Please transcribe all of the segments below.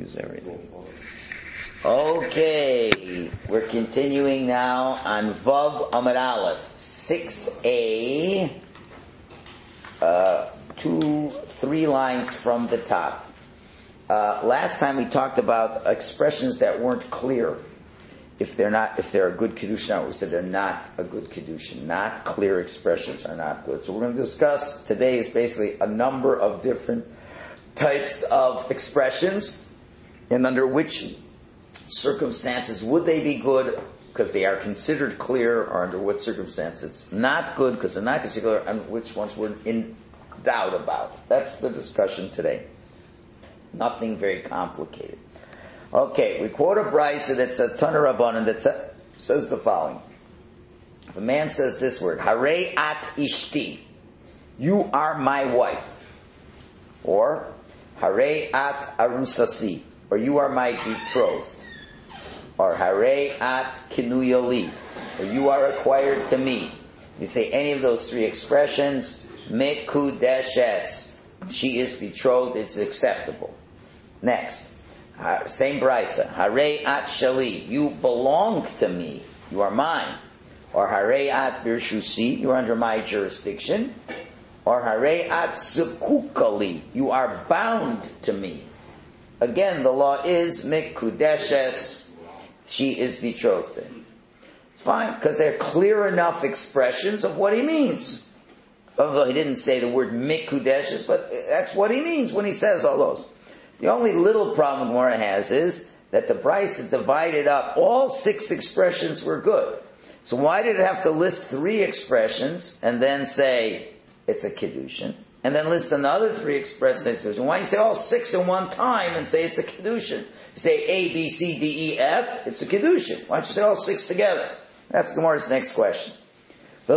lose everything. Okay, we're continuing now on Vav Amud Aleph, 6a, 3 lines from the top. Last time we talked about expressions that weren't clear. If they're a good kedushin, we said they're not a good kedushin. Not clear expressions are not good. So we're going to discuss today is basically a number of different types of expressions, and under which circumstances would they be good because they are considered clear, or under what circumstances not good because they're not considered clear, and which ones we're in doubt about. That's the discussion today. Nothing very complicated. Okay, we quote a brisa that's a Tana Rabbanan that says the following. If a man says this word, Harei at ishti, you are my wife, or Harei at arusasi, or you are my betrothed, or Harei at kinuyali, or you are acquired to me. You say any of those 3 expressions, mikudeshes, she is betrothed, it's acceptable. Next, same brisa, Harei at shali, you belong to me, you are mine. Or Harei at birshusi, you are under my jurisdiction. Or Harei at zukukali, you are bound to me. Again, the law is mikudeshes, she is betrothed. Fine, because they're clear enough expressions of what he means. Although he didn't say the word mikudeshes, but that's what he means when he says all those. The only little problem Gemara has is that the brisa divided up. All 6 expressions were good. So why did it have to list 3 expressions and then say it's a kedushin, and then list another 3 expressions? Why don't you say all 6 in one time and say it's a kedushin? You say A, B, C, D, E, F, it's a kedushin. Why don't you say all 6 together? That's Gemara's next question. Why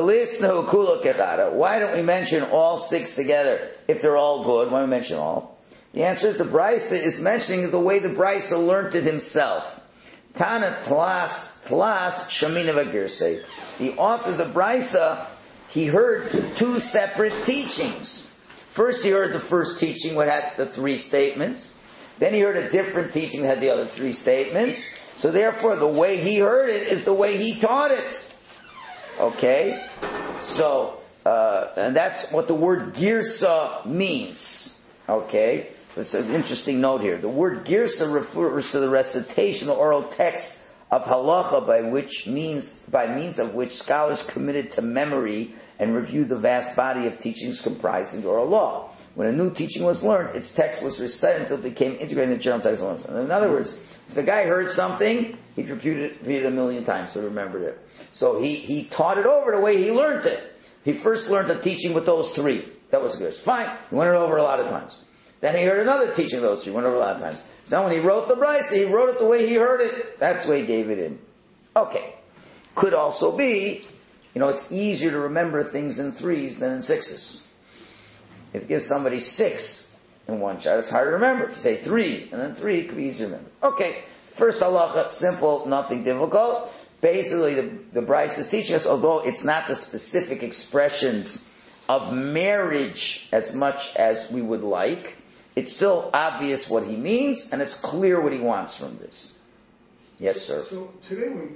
don't we mention all 6 together if they're all good? Why don't we mention all? The answer is the brisa is mentioning the way the brisa learned it himself. Tana tlas shamina v'girsei. The author of the brisa, he heard 2 separate teachings. First he heard the first teaching which had the 3 statements. Then he heard a different teaching that had the other 3 statements. So therefore the way he heard it is the way he taught it. Okay? So, and that's what the word girsa means. Okay? It's an interesting note here. The word girsa refers to the recitation, the oral text of halacha by means of which scholars committed to memory and reviewed the vast body of teachings comprising the oral law. When a new teaching was learned, its text was recited until it became integrated in the general text. In other words, if the guy heard something, he'd repeated it 1,000,000 times, so he remembered it. So he taught it over the way he learned it. He first learned the teaching with those 3. That was good. Fine. He went it over a lot of times. Then he heard another teaching of those 3, went over a lot of times. So when he wrote the brisa, he wrote it the way he heard it. That's the way he gave it in. Okay. Could also be, it's easier to remember things in 3s than in 6s. If you give somebody 6 in one shot, it's hard to remember. If you say 3, and then 3, it could be easier to remember. Okay. First halacha, simple, nothing difficult. Basically, the brisa is teaching us, although it's not the specific expressions of marriage as much as we would like, it's still obvious what he means, and it's clear what he wants from this. Yes, sir. So today, when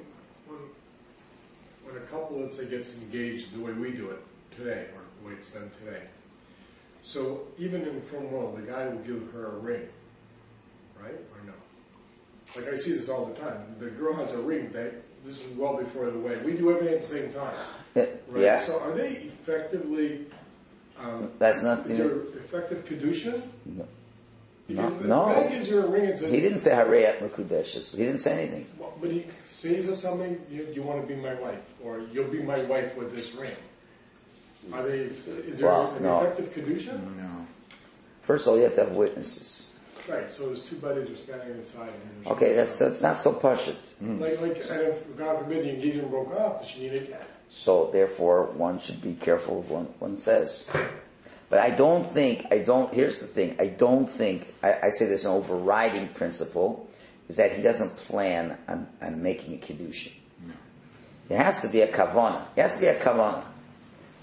a couple, let's say, gets engaged the way we do it today, or the way it's done today, so even in the film world, the guy will give her a ring, right, or no? Like I see this all the time. The girl has a ring. This is well before the wedding. We do everything at the same time, right? Yeah. So are they effectively? That's not is there effective kedusha? No. Because No. The guy gives you a ring and says, he didn't say Harei at Mekudeshes. He didn't say anything. Well, but he says something. You want to be my wife, or you'll be my wife with this ring. Are they? Is there an effective kedusha? No. First of all, you have to have witnesses. Right. So his 2 buddies are standing inside. Okay, it's not so pashut. Like, and if God forbid the engagement broke off, does she need it? So therefore, one should be careful of what one says. But here's the thing, I say there's an overriding principle, is that he doesn't plan on making a kiddushin. No. There has to be a kavana.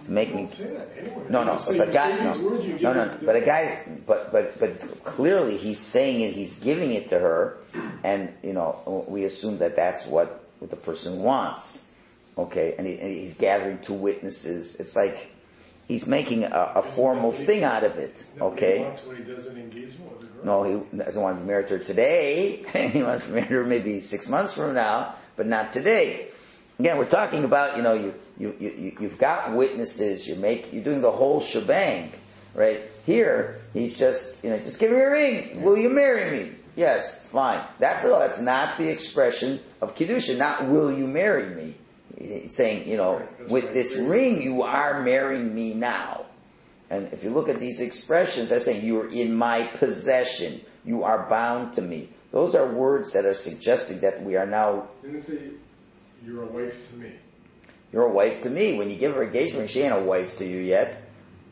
to make me. Don't say that anyway. No, You say- but you God, say no, these words, you give no, it- but a guy, but clearly he's saying it, he's giving it to her, and we assume that that's what the person wants, okay? And he's gathering two witnesses. It's like he's making a formal thing out of it, okay? He wants when he does an engagement with a girl. No, he doesn't want to be married to her today. He wants to be married to her maybe 6 months from now, but not today. Again, we're talking about, you've got witnesses, you're doing the whole shebang, right? Here, he's just give me a ring. Will you marry me? Yes, fine. That's not the expression of Kiddushin, not will you marry me. He's saying, with this ring, you are marrying me now. And if you look at these expressions, they're saying, you are in my possession. You are bound to me. Those are words that are suggesting that we are now... Didn't it say, you're a wife to me? You're a wife to me. When you give her engagement ring, she ain't a wife to you yet.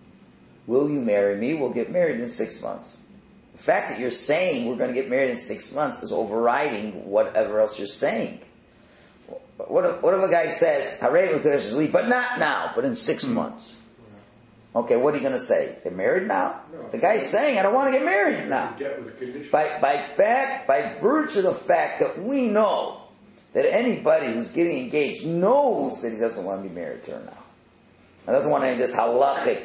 Will you marry me? We'll get married in 6 months. The fact that you're saying we're going to get married in 6 months is overriding whatever else you're saying. What if a guy says, but not now, but in 6 months? Okay, what are you going to say? They're married now? No. The guy's saying, I don't want to get married now. Get with a condition. By virtue of the fact that we know that anybody who's getting engaged knows that he doesn't want to be married to her now. He doesn't want any of this halachic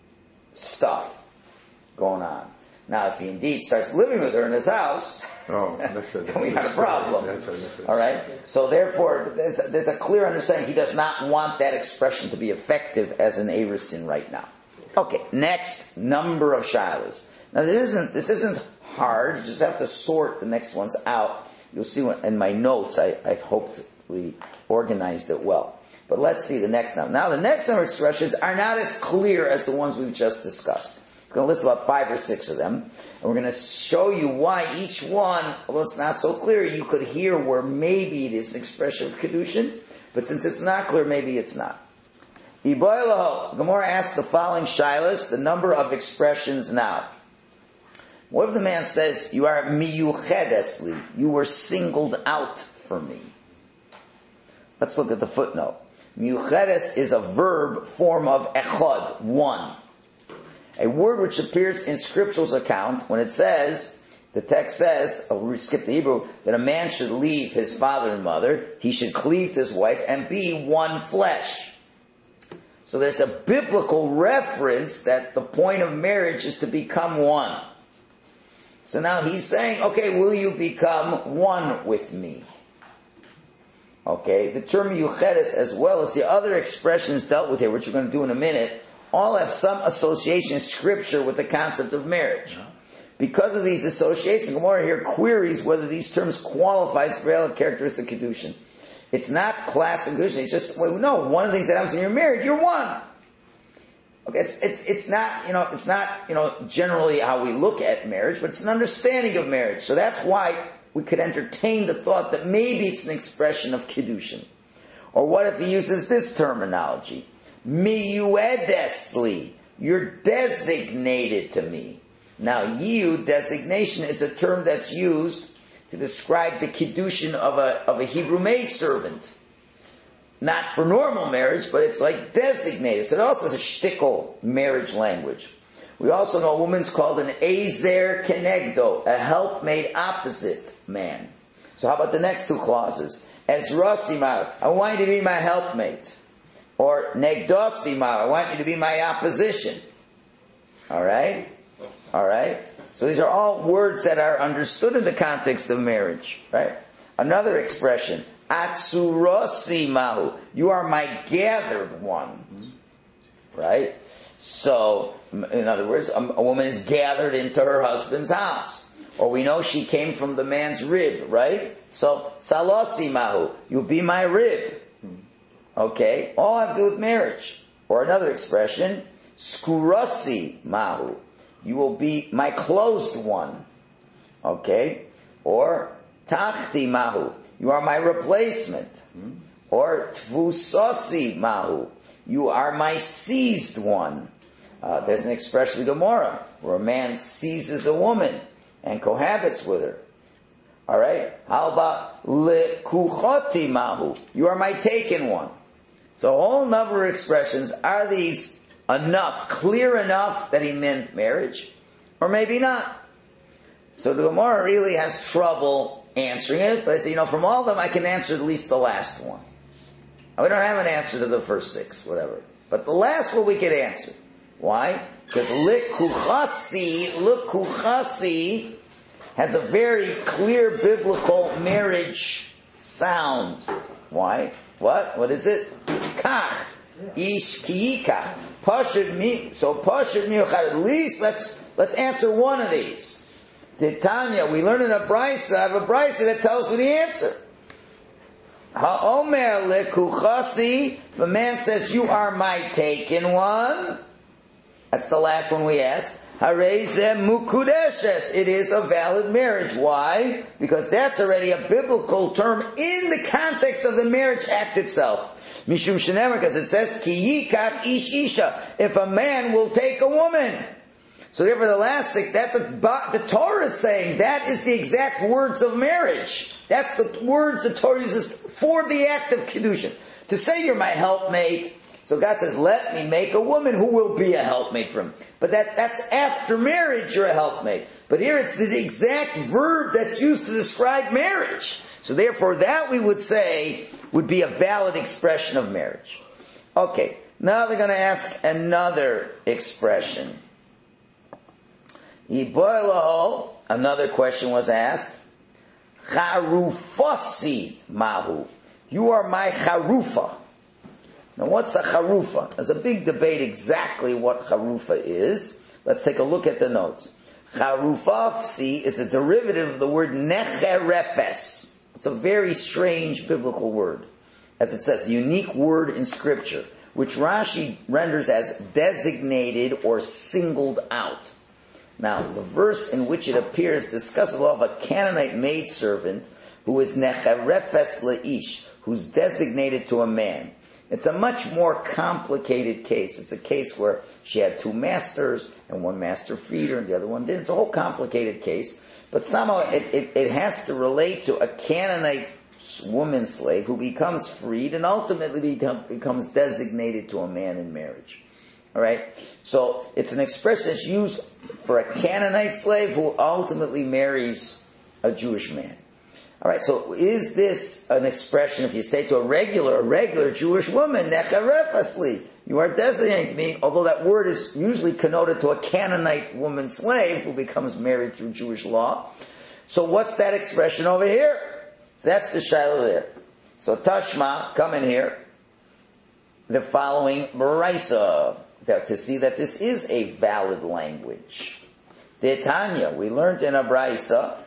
stuff going on. Now, if he indeed starts living with her in his house, then we have a problem. All right? So therefore, there's a clear understanding he does not want that expression to be effective as an Erusin right now. Okay, next, number of shilas. Now this isn't hard, you just have to sort the next ones out. You'll see in my notes, I've hopefully organized it well. But let's see the next number. Now the next number of expressions are not as clear as the ones we've just discussed. It's going to list about 5 or 6 of them. And we're going to show you why each one, although it's not so clear, you could hear where maybe it is an expression of Kedushin, but since it's not clear, maybe it's not. Gemara asks the following shilas, the number of expressions now. What if the man says, you are miyuchedesli, you were singled out for me? Let's look at the footnote. Miyuchedes is a verb form of echad, one. A word which appears in Scripture's account when it says, the text says, we skip the Hebrew, that a man should leave his father and mother, he should cleave to his wife, and be one flesh. So there's a biblical reference that the point of marriage is to become one. So now he's saying, okay, will you become one with me? Okay, the term yuchedes as well as the other expressions dealt with here, which we're going to do in a minute, all have some association in Scripture with the concept of marriage. Because of these associations, Gemara here queries whether these terms qualify as valid characteristic of Kedushin. It's not classic Kedushin, it's just, no, one of the things that happens when you're married, you're one. Okay, it's not generally how we look at marriage, but it's an understanding of marriage. So that's why we could entertain the thought that maybe it's an expression of Kiddushin. Or what if he uses this terminology? Miyuedesli, you're designated to me. Now, yiud, designation, is a term that's used to describe the Kiddushin of a Hebrew maidservant. Not for normal marriage, but it's like designated. So it also is a shtickle marriage language. We also know a woman's called an ezer kenegdo, a helpmate opposite man. So how about the next two clauses? Ezrasimar, I want you to be my helpmate. Or negdosimar, I want you to be my opposition. Alright? Alright? So these are all words that are understood in the context of marriage. Right? Another expression, Atsurosimahu, you are my gathered one. Right? So, in other words, a woman is gathered into her husband's house. Or we know she came from the man's rib, right? So, Salosimahu, you'll be my rib. Okay? All have to do with marriage. Or another expression, Skurosimahu, you will be my closed one. Okay? Or Tachti Mahu, you are my replacement. Or Tvusosi Mahu, you are my seized one. There's an expression in Gemara where a man seizes a woman and cohabits with her. Alright? How about Lekuchoti Mahu, you are my taken one. So a whole number of expressions. Are these enough, clear enough that he meant marriage? Or maybe not. So the Gemara really has trouble answering it, but I say, from all of them I can answer at least the last one. We don't have an answer to the first 6, whatever. But the last one we could answer. Why? Because Likuchasi has a very clear biblical marriage sound. Why? What is it? Kach. Ish kiyikach. Pashut mi. So pashut miuchad. At least let's answer one of these. Titania, we learn in a brisa. I have a brisa that tells me the answer. Ha'omer lekuchasi. If a man says, you are my taken one, that's the last one we asked. Harezem mukudeshes. It is a valid marriage. Why? Because that's already a biblical term in the context of the marriage act itself. Mishum shenemer, because it says, ki yikach ish isha. If a man will take a woman. So therefore the last thing, that the Torah is saying, that is the exact words of marriage. That's the words the Torah uses for the act of Kiddushin. To say you're my helpmate, so God says, let me make a woman who will be a helpmate for him. But that's after marriage you're a helpmate. But here it's the exact verb that's used to describe marriage. So therefore that we would say would be a valid expression of marriage. Okay, now they're going to ask another expression. Another question was asked. Charufasi mahu. You are my charufa. Now what's a charufa? There's a big debate exactly what charufa is. Let's take a look at the notes. Charufasi is a derivative of the word necherefes. It's a very strange biblical word. As it says, a unique word in scripture, which Rashi renders as designated or singled out. Now, the verse in which it appears discusses of a Canaanite maidservant who is necherefes leish, who's designated to a man. It's a much more complicated case. It's a case where she had 2 masters, and one master freed her and the other one didn't. It's a whole complicated case. But somehow it has to relate to a Canaanite woman slave who becomes freed and ultimately becomes designated to a man in marriage. Alright? So it's an expression that's used for a Canaanite slave who ultimately marries a Jewish man. Alright, so is this an expression, if you say to a regular Jewish woman, necharefesli, you are designated to me, although that word is usually connoted to a Canaanite woman slave who becomes married through Jewish law. So what's that expression over here? So that's the shiloh there. So Tashma, come in here, the following Baraisa, to see that this is a valid language. Titania, we learned in a Baraisa,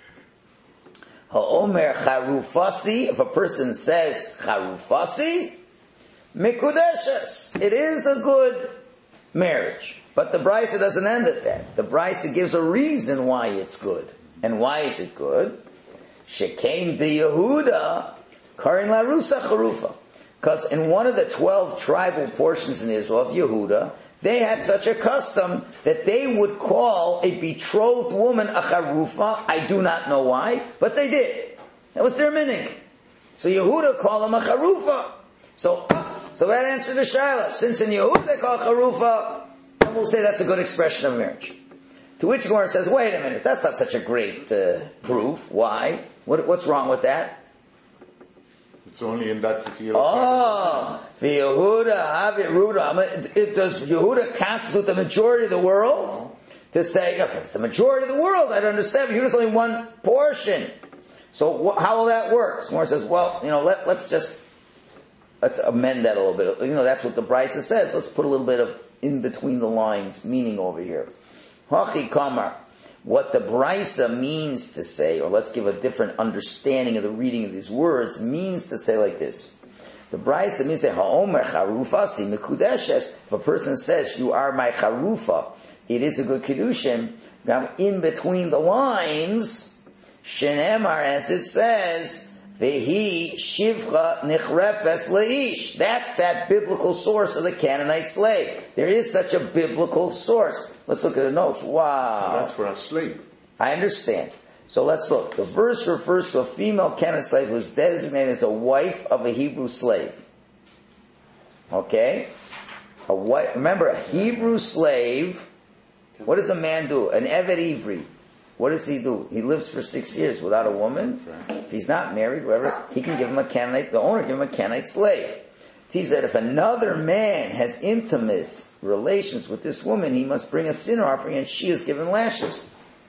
Ha'omer charufasi, if a person says charufasi, mikudeshes, it is a good marriage. But the Brisa doesn't end at that. The Brisa gives a reason why it's good. And why is it good? Shekain b'Yehuda, karin larusa charufa. Because in one of the 12 tribal portions in Israel of Yehuda, they had such a custom that they would call a betrothed woman a charufa. I do not know why, but they did. That was their minig. So Yehuda called them a charufa. So that answered the shaila. Since in Yehuda they call charufa, then we'll say that's a good expression of marriage. To which Gemara says, wait a minute, that's not such a great proof. Why? What's wrong with that? It's only in that field. Oh, the Yehuda, does Yehuda constitute the majority of the world? No. To say, okay, if it's the majority of the world, I'd understand, but Yehuda's only one portion. So how will that work? Someone says, well, let's amend that a little bit. That's what the Brisa says. Let's put a little bit of in between the lines meaning over here. Hachi kamar. What the Brisa means to say, or let's give a different understanding of the reading of these words, means to say like this. The Brisa means to say, Ha'omer charufasi mikudeshes. If a person says, you are my charufa, it is a good kiddushin. Now, in between the lines, shenemar, as it says, vehi shivcha nichrefes leish. That's that biblical source of the Canaanite slave. There is such a biblical source. Let's look at the notes. Wow. That's for a slave. I understand. So let's look. The verse refers to a female Canaanite slave who is designated as a wife of a Hebrew slave. Okay? Remember, a Hebrew slave, what does a man do? An Eved Ivri. What does he do? He lives for 6 years without a woman. If he's not married, whatever, he can give him a Canaanite, the owner give him a Canaanite slave. It teaches that if another man has intimate relations with this woman, he must bring a sin offering and she is given lashes.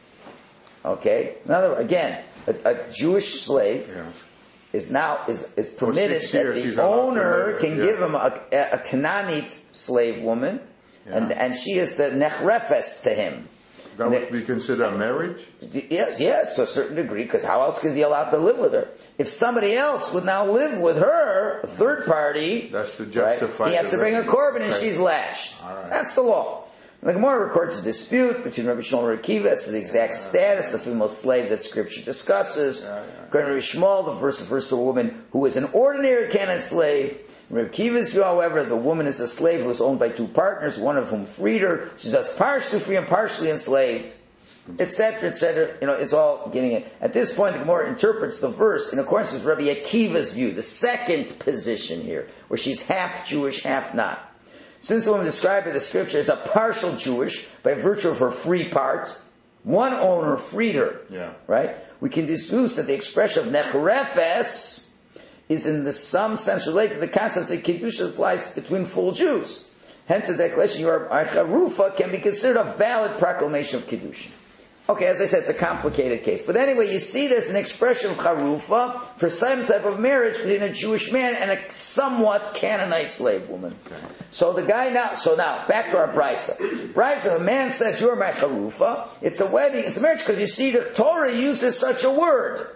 Okay? Again, a Jewish slave is permitted that the owner can give him a Canaanite slave woman, and she is the nechrefes to him. That would be considered a marriage? Yes, to a certain degree, because how else could he be allowed to live with her? If somebody else would now live with her, a third party, that's to justify, he has to bring a korban and she's lashed. Right. That's the law. The Gemara records a dispute between Rabbi Shmuel and Rabbi Akiva as to the exact status of the female slave that Scripture discusses. According to Rabbi Shmuel, the verse refers to a woman who is an ordinary Canaanite slave. In Rabbi Akiva's view, however, the woman is a slave who is owned by two partners, one of whom freed her. She's thus partially free and partially enslaved, etc., etc. It's all getting it. At this point, the Gemara interprets the verse in accordance with Rabbi Akiva's view, the second position here, where she's half Jewish, half not. Since the woman described by the Scripture as a partial Jewish by virtue of her free part, one owner freed her. Right? We can deduce that the expression of nechrefes is in some sense related to the concept that Kedusha applies between full Jews. Hence the declaration, you are charufa, can be considered a valid proclamation of Kedusha. Okay, as I said, it's a complicated case. But anyway, you see there's an expression of charufa for some type of marriage between a Jewish man and a somewhat Canaanite slave woman. So now, back to our brisa. Brisa, the man says, you're my charufa. It's a wedding, it's a marriage, because you see the Torah uses such a word.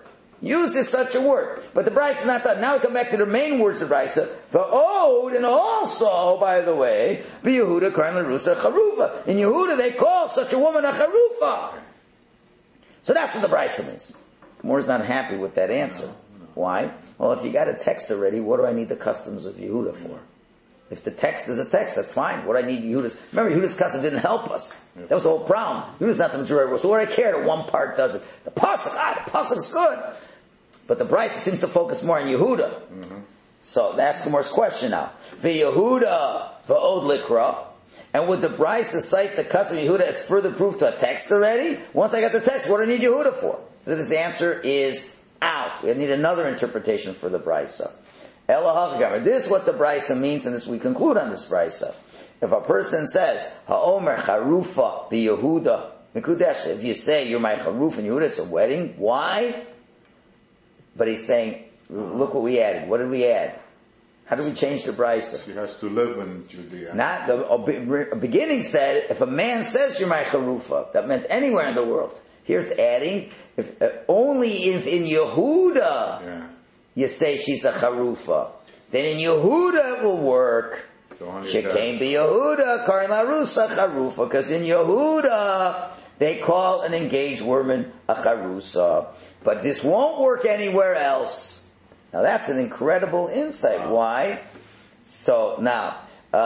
But the brisa is not done. Now we come back to the main words of the brisa. V'od, and also, by the way, b'Yehuda karan l'rusa charufa. In Yehuda, they call such a woman a charufa. So that's what the brisa means. Gemara's not happy with that answer. Why? Well, if you got a text already, what do I need the customs of Yehuda for? If the text is a text, that's fine. What I need Yehuda's... Remember, Yehuda's custom didn't help us. That was the whole problem. Yehuda's not the majority. So what do I care that one part does it? The pasuk's good. But the brisa seems to focus more on Yehuda. So that's Gemara's question now. V'Yehuda v'od likra. And would the brisa cite the custom of Yehuda as further proof to a text already? Once I got the text, what do I need Yehuda for? So his answer is out. We need another interpretation for the brisa. This is what the brisa means, and this we conclude on this brisa. If a person says, Ha'omer charufa b'Yehuda, if you say you're my charuf in Yehuda, it's a wedding. Why? But he's saying, look what we added. What did we add? How did we change the brisa? She has to live in Judea. The beginning said, if a man says you're my charufa, that meant anywhere in the world. Here it's adding, only if in Yehuda you say she's a charufa. Then in Yehuda it will work. Shekein b'Yehuda, karin larusa charufa. Because in Yehuda, they call an engaged woman a charusa. But this won't work anywhere else. Now that's an incredible insight. Why? So now,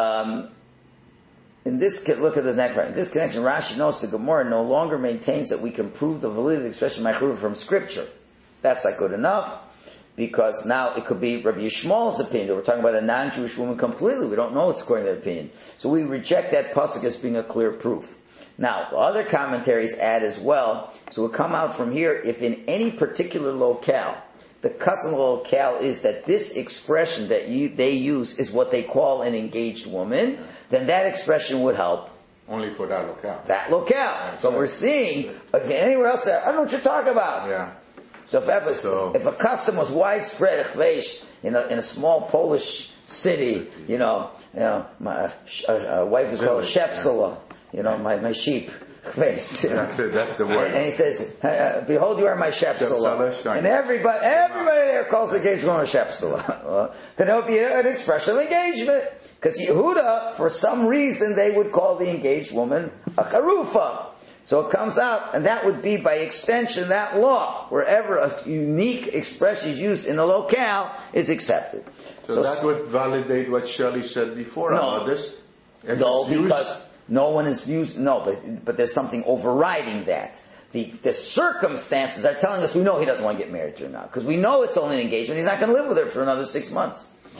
look at the next part. In this connection, Rashi notes the Gemara no longer maintains that we can prove the validity of the expression ma'charufa from Scripture. That's not good enough, because now it could be Rabbi Yishmael's opinion. We're talking about a non-Jewish woman completely. We don't know it's according to their opinion. So we reject that pasuk as being a clear proof. Now, other commentaries add as well, so we'll come out from here, if in any particular locale, the custom locale is that this expression that they use is what they call an engaged woman, then that expression would help. Only for that locale. That locale. So we're seeing, anywhere else, I don't know what you're talking about. Yeah. So if a custom was widespread, in a small Polish city, my wife was called Shepsula, my sheep. Face. That's it, that's the word. And he says, behold, you are my Shepsula. And everybody there calls the engaged woman a Shepsula. Then it would be an expression of engagement. Because Yehuda, for some reason, they would call the engaged woman a charufa. So it comes out, and that would be by extension that law. Wherever a unique expression is used in a locale is accepted. So that would validate what Shelley said before about this? Because no one is used, but there's something overriding that. The circumstances are telling us we know he doesn't want to get married to her now. Because we know it's only an engagement. He's not going to live with her for another 6 months.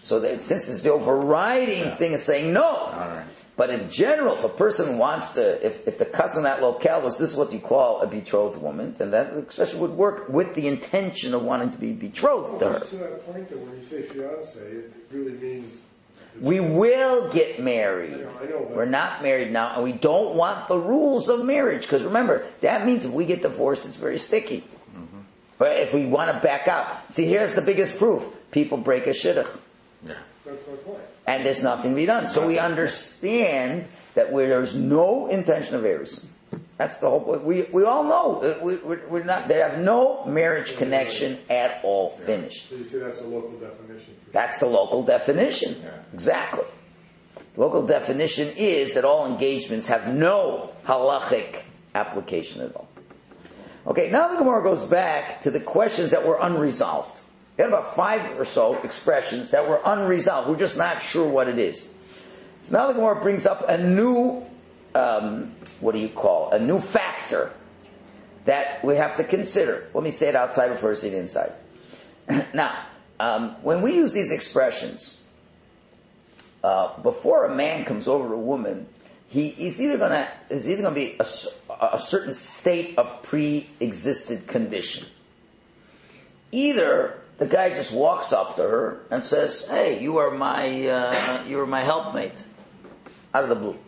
So that since it's the overriding thing is saying no. All right. But in general, if a person wants to, if the custom in that locale was this is what you call a betrothed woman, then that expression would work with the intention of wanting to be betrothed to her. To that point, though, when you say fiance, it really means We will get married. I know, but We're not married now, and we don't want the rules of marriage. Because remember, that means if we get divorced, it's very sticky. Mm-hmm. But if we want to back out, see, here's the biggest proof: people break a shidduch. that's my point. And there's nothing to be done. So we understand that where there's no intention of erusin. That's the whole point. We all know we're not. They have no marriage connection at all. Finished. So you say that's a local definition. That's the local definition. Yeah. Exactly. Local definition is that all engagements have no halachic application at all. Okay, now the Gemara goes back to the questions that were unresolved. We had about 5 or so expressions that were unresolved. We're just not sure what it is. So now the Gemara brings up a new, a new factor that we have to consider. Let me say it outside before I say it inside. Now, when we use these expressions, before a man comes over to a woman, he's either going to be a certain state of pre-existed condition. Either the guy just walks up to her and says, "Hey, you are my helpmate," out of the blue.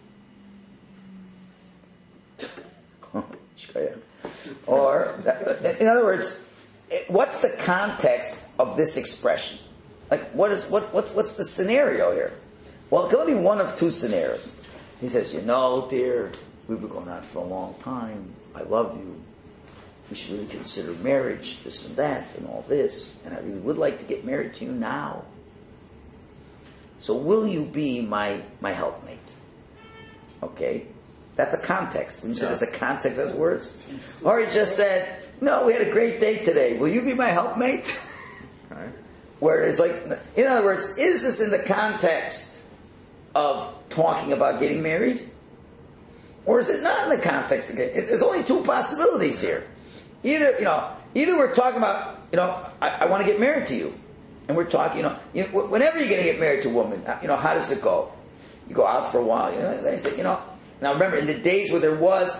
Or, in other words, what's the context of this expression? Like, what's the scenario here? Well, it can only be one of 2 scenarios. He says, "Dear, we've been going out for a long time. I love you. We should really consider marriage, this and that, and all this. And I really would like to get married to you now. So will you be my helpmate?" Okay? That's a context. When you say there's a context, that's words. Or he just said, "No, we had a great date today. Will you be my helpmate?" Right. Where it's like, in other words, is this in the context of talking about getting married? Or is it not in the context of getting? There's only 2 possibilities here. Either we're talking about, I want to get married to you. And we're talking, whenever you're going to get married to a woman, how does it go? You go out for a while, they say, now remember, in the days when there was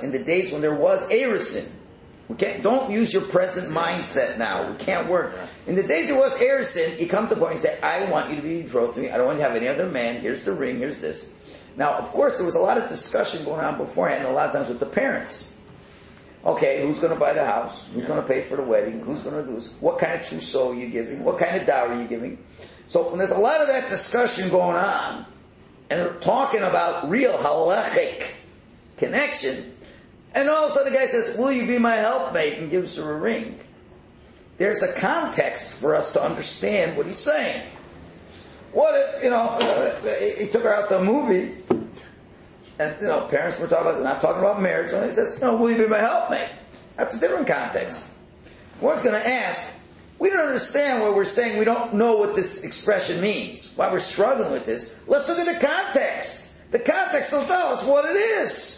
erusin, don't use your present mindset now. We can't work. In the days there was erusin, you come to the point and say, "I want you to be betrothed to me. I don't want you to have any other man. Here's the ring. Here's this." Now, of course, there was a lot of discussion going on beforehand, and a lot of times with the parents. Okay, who's going to buy the house? Who's going to pay for the wedding? Who's going to do this? What kind of trousseau are you giving? What kind of dowry are you giving? So when there's a lot of that discussion going on, and they're talking about real halachic connection, and all of a sudden the guy says, "Will you be my helpmate?" and gives her a ring. There's a context for us to understand what he's saying. What if, he took her out to a movie, and, parents were not talking about marriage, and he says, "Will you be my helpmate?" That's a different context. One's going to ask, we don't understand why we're saying we don't know what this expression means, why we're struggling with this. Let's look at the context. The context will tell us what it is.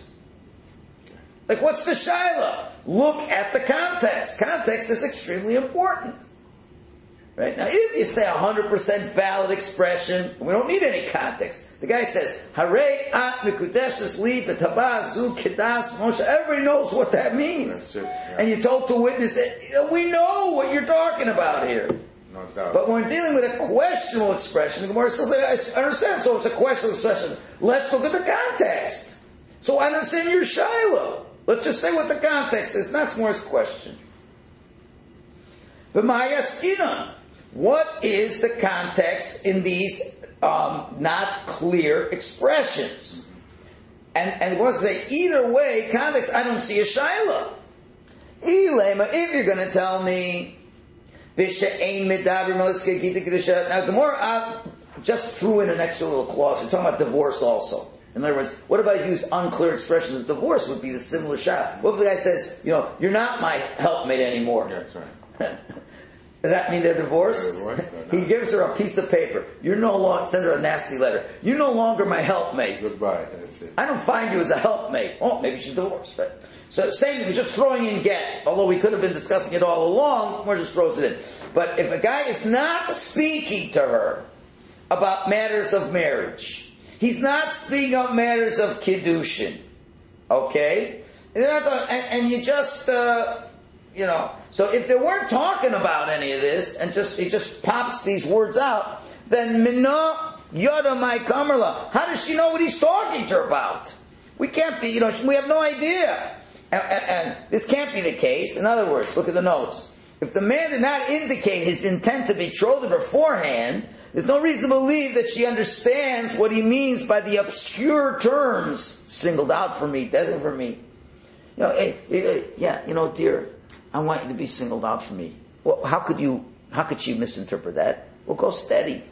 Like, what's the shaila? Look at the context. Context is extremely important. Right? Now, if you say 100% valid expression, we don't need any context. The guy says, "Harei at mikudeshes li b'tabazu kedas Moshe." Everybody knows what that means. That's it, yeah. And you told the witness, we know what you're talking about here. No doubt. But when we're dealing with a questionable expression, the Gemara says, "I understand, so it's a questionable expression. Let's look at the context. So I understand your shiloh. Let's just say what the context is." That's more his question. But Mayaskina, what is the context in these not clear expressions? And the Gemara says, either way, context, I don't see a shiloh. If you're going to tell me, now Gemara just threw in an extra little clause. We're talking about divorce also. In other words, what about use unclear expressions of divorce would be the similar shot. What if the guy says, "You're not my helpmate anymore"? That's right. Does that mean they're divorced? He gives her a piece of paper. You're no longer, send her a nasty letter. "You're no longer my helpmate. Goodbye." That's it. I don't find you as a helpmate." Oh, maybe she's divorced. Right? So same thing, just throwing in get. Although we could have been discussing it all along, or just throws it in. But if a guy is not speaking to her about matters of marriage. He's not speaking of matters of kiddushin. Okay? And you just, so if they weren't talking about any of this, and he just pops these words out, then Minna Yoda my Kamerla, how does she know what he's talking to her about? We can't be, we have no idea. And this can't be the case. In other words, look at the notes. If the man did not indicate his intent to betroth her beforehand, there's no reason to believe that she understands what he means by the obscure terms, singled out for me, destined for me. Dear, I want you to be singled out for me. Well, how could she misinterpret that? Well, go steady.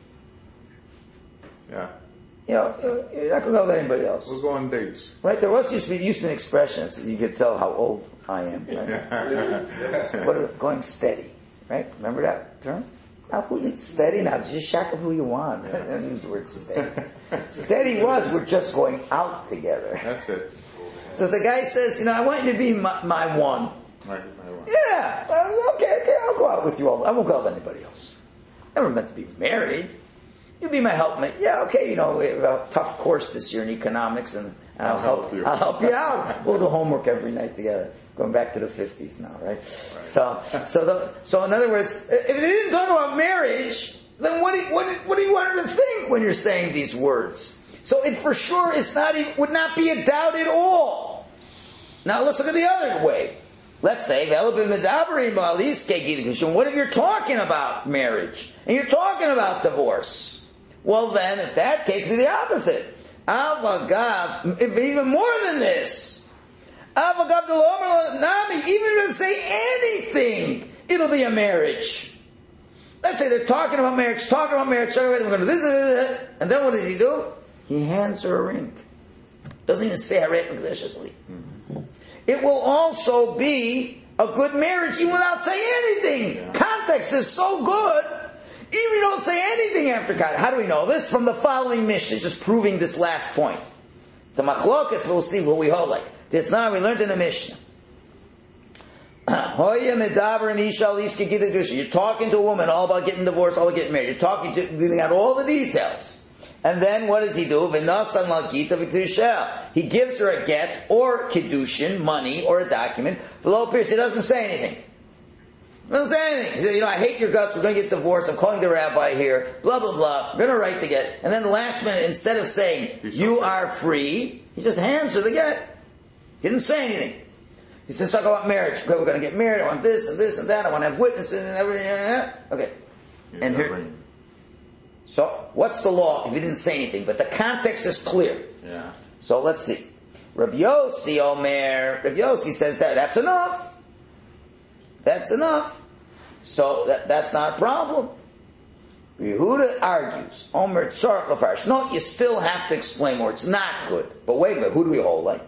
Yeah. You're not going to go with anybody else. We'll go on dates. Right? There used to be an expression, so you could tell how old I am. Right? Going steady. Right? Remember that term? Now, who needs steady now? Just shack up who you want. Don't use the word steady. Steady we're just going out together. That's it. So the guy says, I want you to be my one. My one. Yeah. Okay, I'll go out with you all. I won't go out with anybody else. Never meant to be married. You'll be my helpmaate. Yeah, okay, we have a tough course this year in economics, and I'll help you out. We'll do homework every night together. Going back to the 50s now, right? So in other words, if it didn't talk about marriage, then what do you want her to think when you're saying these words? So it for sure would not be a doubt at all. Now let's look at the other way. Let's say, what if you're talking about marriage and you're talking about divorce? Well then, if that case, be the opposite. If even more than this. Even if it doesn't say anything, it'll be a marriage. Let's say they're talking about marriage, we're going to this, and then what does he do? He hands her a ring. Doesn't even say Haret maliciously. It will also be a good marriage even without saying anything. Yeah. Context is so good, even if you don't say anything after context. How do we know this? From the following Mishnah, just proving this last point. It's a machlokas, we'll see what we hold like. This now we learned in the Mishnah. You're talking to a woman all about getting divorced, all about getting married. You're talking to, leaving out all the details. And then what does he do? He gives her a get or kiddushin, money or a document. He doesn't say anything. He doesn't say anything. He says, I hate your guts, we're going to get divorced, I'm calling the rabbi here, blah, blah, blah, I'm going to write the get. And then the last minute, instead of saying, you are free, he just hands her the get. He didn't say anything. He says, talk about marriage. Okay, we're going to get married, I want this and this and that, I want to have witnesses and everything. Okay. And here... So, what's the law if he didn't say anything? But the context is clear. Yeah. So, let's see. Rabbi Yossi says that's enough. That's enough. So, that's not a problem. Yehuda argues, Omer tzarech lefarish. No, you still have to explain more. It's not good. But wait a minute, who do we hold like?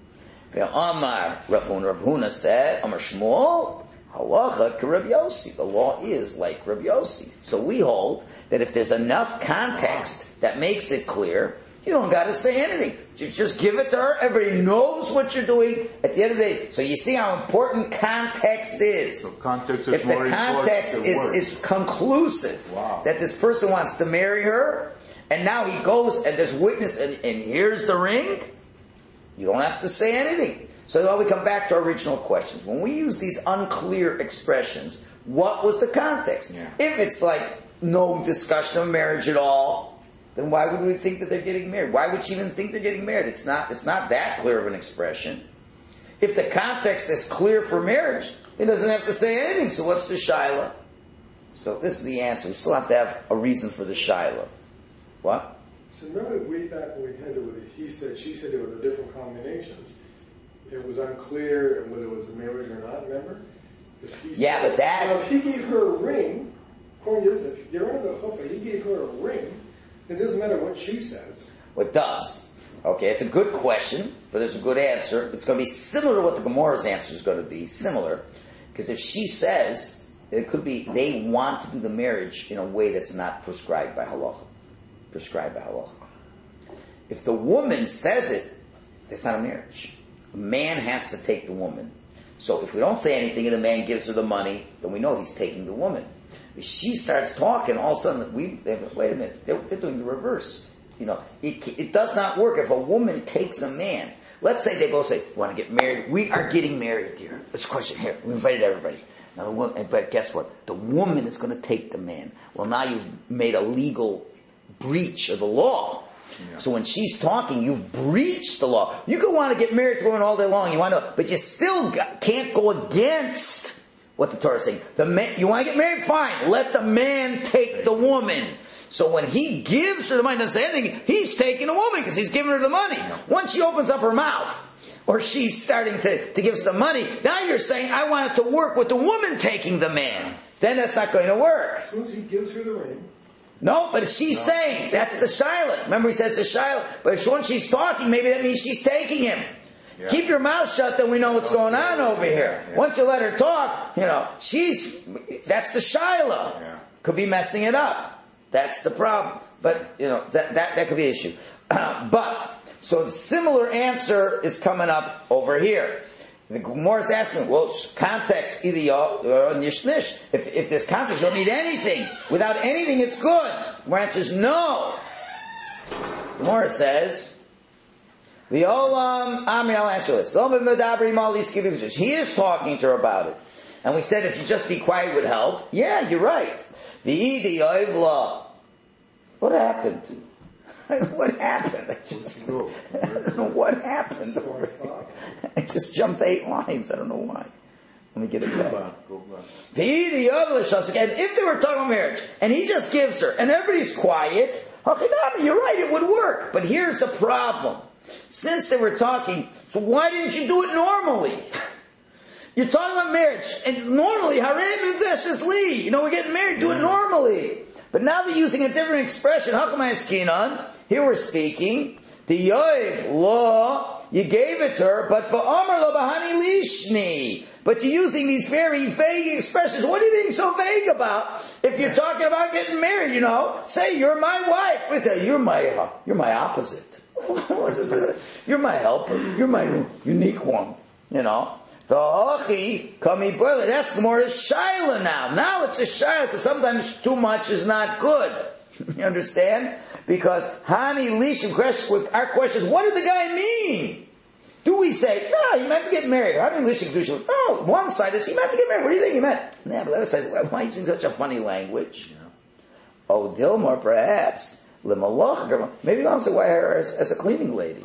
Amar Rav Huna said, Amar Shmuel, halacha ka Rabbi Yossi. The law is like Rabbi Yossi. So we hold that if there's enough context that makes it clear, you don't got to say anything. You just give it to her. Everybody knows what you're doing at the end of the day. So you see how important context is. So context is if more the context is conclusive that this person wants to marry her, and now he goes and there's witness, and here's the ring, you don't have to say anything. So now we come back to our original questions. When we use these unclear expressions, what was the context? Yeah. If it's like no discussion of marriage at all, then why would we think that they're getting married? Why would she even think they're getting married? It's not that clear of an expression. If the context is clear for marriage, it doesn't have to say anything. So what's the shaila? So this is the answer. We still have to have a reason for the shaila. What? So remember way back when we had it with he said, she said, there were the different combinations. It was unclear whether it was a marriage or not, remember? But that... Now, if he gave her a ring, according to this, if you're under the chuppah, he gave her a ring, it doesn't matter what she says. Well, it does. Okay, it's a good question, but there's a good answer. It's going to be similar to what the Gemara's answer is going to be. Similar. Because if she says, it could be they want to do the marriage in a way that's not prescribed by halacha. If the woman says it, that's not a marriage. A man has to take the woman. So if we don't say anything and the man gives her the money, then we know he's taking the woman. If she starts talking, all of a sudden, wait a minute, they're doing the reverse. It does not work if a woman takes a man. Let's say they both say, want to get married? We are getting married, dear. Let's question here. We invited everybody. Now, but guess what? The woman is going to take the man. Well, now you've made a legal breach of the law. Yeah. So when she's talking, you've breached the law. You can want to get married to a woman all day long, but you still can't go against what the Torah is saying. You want to get married? Fine. Let the man take the woman. So when he gives her the money, doesn't say anything, he's taking the woman because he's giving her the money. Once she opens up her mouth, or she's starting to give some money, now you're saying, I want it to work with the woman taking the man. Then that's not going to work. As soon as he gives her the ring. No, but if she's saying, that's the Shiloh. Remember he says it's a Shiloh. But if once she's talking, maybe that means she's taking him. Yeah. Keep your mouth shut, then we know what's going on over here. Yeah. Once you let her talk, that's the Shiloh. Yeah. Could be messing it up. That's the problem. But, that could be an issue. So the similar answer is coming up over here. The Gemara is asking, context, nish. If there's context, you don't need anything. Without anything, it's good. The answer is no. The Gemara says, I'll answer this. He is talking to her about it. And we said if you just be quiet would help. Yeah, you're right. What happened? What happened? I don't know what happened. I just jumped 8 lines. I don't know why. Let me get it back. Go back. And if they were talking about marriage, and he just gives her, and everybody's quiet, okay, no, you're right, it would work. But here's the problem. Since they were talking, so why didn't you do it normally? You're talking about marriage, and normally, we're getting married, do it normally. But now they're using a different expression. Here we're speaking. The yoiv law, you gave it to her, but for Amar lo bahani lishni. But you're using these very vague expressions. What are you being so vague about? If you're talking about getting married, say you're my wife. We say you're my opposite. You're my helper. You're my unique one. The Ochi, Kami Boiler, that's more a Shaila now. Now it's a Shaila, because sometimes too much is not good. You understand? Because Hani Lishim, our question is, what did the guy mean? Do we say, no, he meant to get married? Hani Lishim Kedusha. No, one side is, he meant to get married. What do you think he meant? Yeah, but the other side, why are you using such a funny language? Yeah. Oh, Dilmar, perhaps. Limaloch, maybe I'll say why her as a cleaning lady.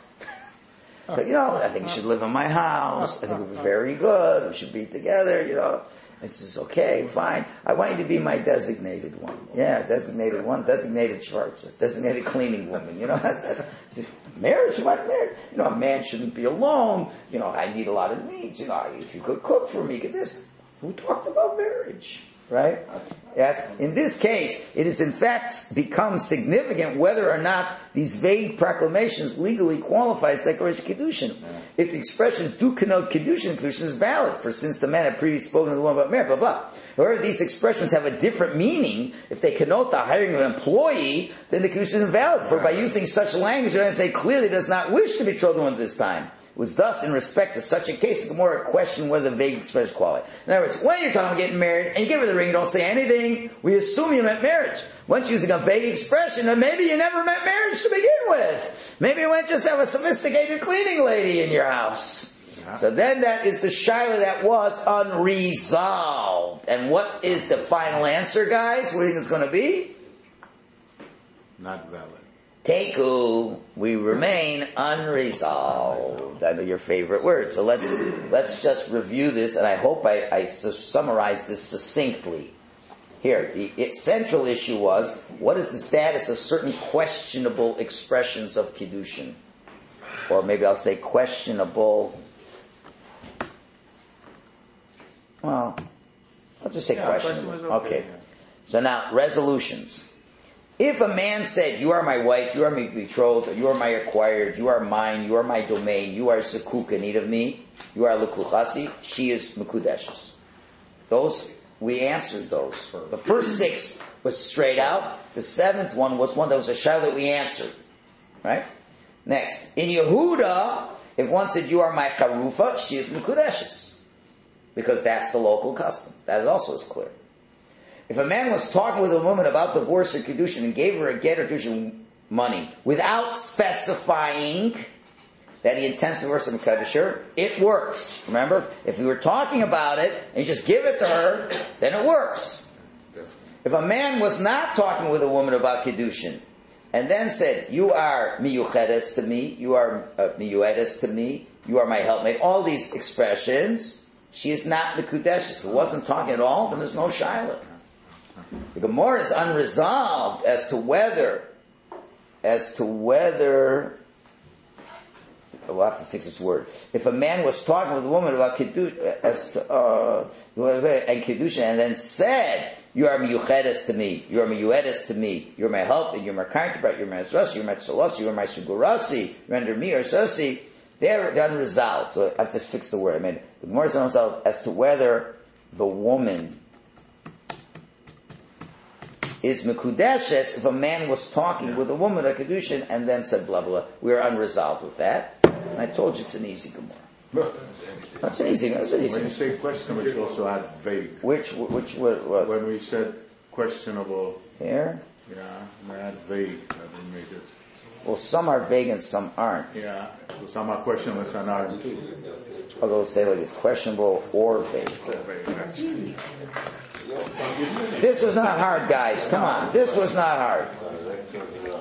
But, I think you should live in my house. I think it would be very good. We should be together, This is okay, fine. I want you to be my designated one. Yeah, designated one, designated Schwarzer, designated cleaning woman. Marriage, what marriage? A man shouldn't be alone. I need a lot of needs. If you could cook for me, get this. Who talked about marriage? Right? Yes. In this case, it has in fact become significant whether or not these vague proclamations legally qualify as Zechariah's Kedushin. If the expressions do connote Kedushin is valid, for since the man had previously spoken to the woman about marriage, blah, blah. However, these expressions have a different meaning. If they connote the hiring of an employee, then the Kedushin is invalid. For by using such language, they clearly does not wish to betroth the woman at this time. It was thus, in respect to such a case, the more a question whether the vague expression qualify. In other words, when you're talking about getting married, and you give her the ring, you don't say anything, we assume you meant marriage. Once using a vague expression, then maybe you never meant marriage to begin with. Maybe you went just have a sophisticated cleaning lady in your house. Yeah. So then that is the Shiloh that was unresolved. And what is the final answer, guys? What do you think it's going to be? Not valid. Teku, we remain unresolved. I know your favorite word. So let's just review this, and I hope I summarize this succinctly. Here, the central issue was, what is the status of certain questionable expressions of Kiddushin? Or maybe I'll say questionable, well, I'll just say questionable. Okay. So now, resolutions. If a man said, you are my wife, you are my betrothed, you are my acquired, you are mine, you are my domain, you are Zakuk in need of me, you are Lukuchasi, she is Mekudeshes. Those, we answered those. The first 6 was straight out. The 7th one was one that was a Shiloh that we answered. Right? Next. In Yehuda, if one said, you are my Charufa, she is Mekudeshes. Because that's the local custom. That also is clear. If a man was talking with a woman about divorce or kedushin and gave her a get or kedushin money without specifying that he intends to divorce and kaddish her, it works. Remember, if we were talking about it and you just give it to her, then it works. If a man was not talking with a woman about kedushin and then said, "You are miyuchedes to me, you are miyuedes to me, you are my helpmate," all these expressions, she is not mekudeshes. If it wasn't talking at all, then there's no shiloh. The Gemara is unresolved as to whether we'll have to fix this word. If a man was talking with a woman about kedushin and kedushin and then said, "You are miyuchedes to me, you are miyuedes to me, you're my help, you're my kaintabrat, you're my ezrasi, you're my tzolos, you're my sugurasi, you're under me or sosi," they're unresolved. So I have to fix the word. I mean, the Gemara is unresolved as to whether the woman is mekudeshes if a man was talking with a woman at kedushin and then said blah blah. We are unresolved with that. And I told you it's an easy Gemara. That's an easy. When you say questionable, you also add vague. What? When we said questionable. Here? Yeah, I add vague. I didn't make it. Well, some are vague and some aren't. Yeah, so some are questionable and some aren't too. I'll go say like it's questionable or vague. This was not hard, guys. Come on. This was not hard.